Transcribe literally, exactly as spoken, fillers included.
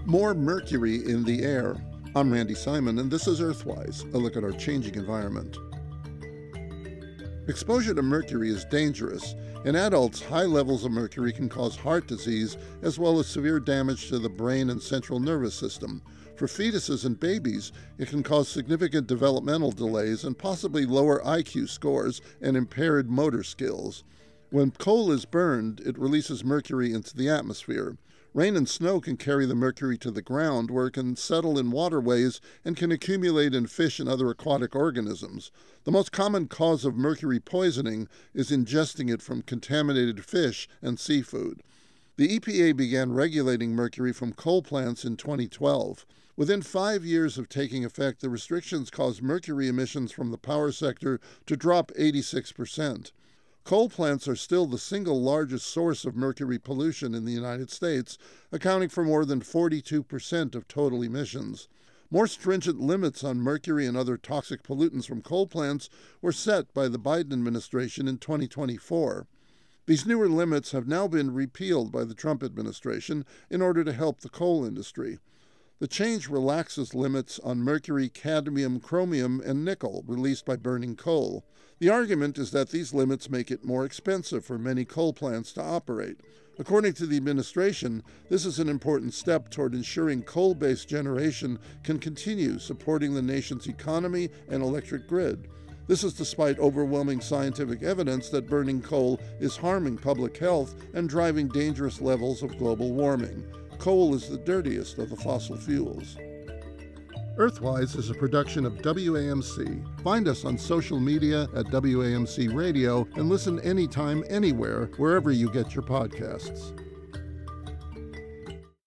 More mercury in the air. I'm Randy Simon, and this is Earthwise, a look at our changing environment. Exposure to mercury is dangerous. In adults, high levels of mercury can cause heart disease as well as severe damage to the brain and central nervous system. For fetuses and babies, it can cause significant developmental delays and possibly lower I Q scores and impaired motor skills. When coal is burned, it releases mercury into the atmosphere. Rain and snow can carry the mercury to the ground, where it can settle in waterways and can accumulate in fish and other aquatic organisms. The most common cause of mercury poisoning is ingesting it from contaminated fish and seafood. The E P A began regulating mercury from coal plants in twenty twelve. Within five years of taking effect, the restrictions caused mercury emissions from the power sector to drop eighty-six percent. Coal plants are still the single largest source of mercury pollution in the United States, accounting for more than forty-two percent of total emissions. More stringent limits on mercury and other toxic pollutants from coal plants were set by the Biden administration in twenty twenty-four. These newer limits have now been repealed by the Trump administration in order to help the coal industry. The change relaxes limits on mercury, cadmium, chromium, and nickel released by burning coal. The argument is that these limits make it more expensive for many coal plants to operate. According to the administration, this is an important step toward ensuring coal-based generation can continue supporting the nation's economy and electric grid. This is despite overwhelming scientific evidence that burning coal is harming public health and driving dangerous levels of global warming. Coal is the dirtiest of the fossil fuels. Earthwise is a production of W A M C. Find us on social media at W A M C Radio and listen anytime, anywhere, wherever you get your podcasts.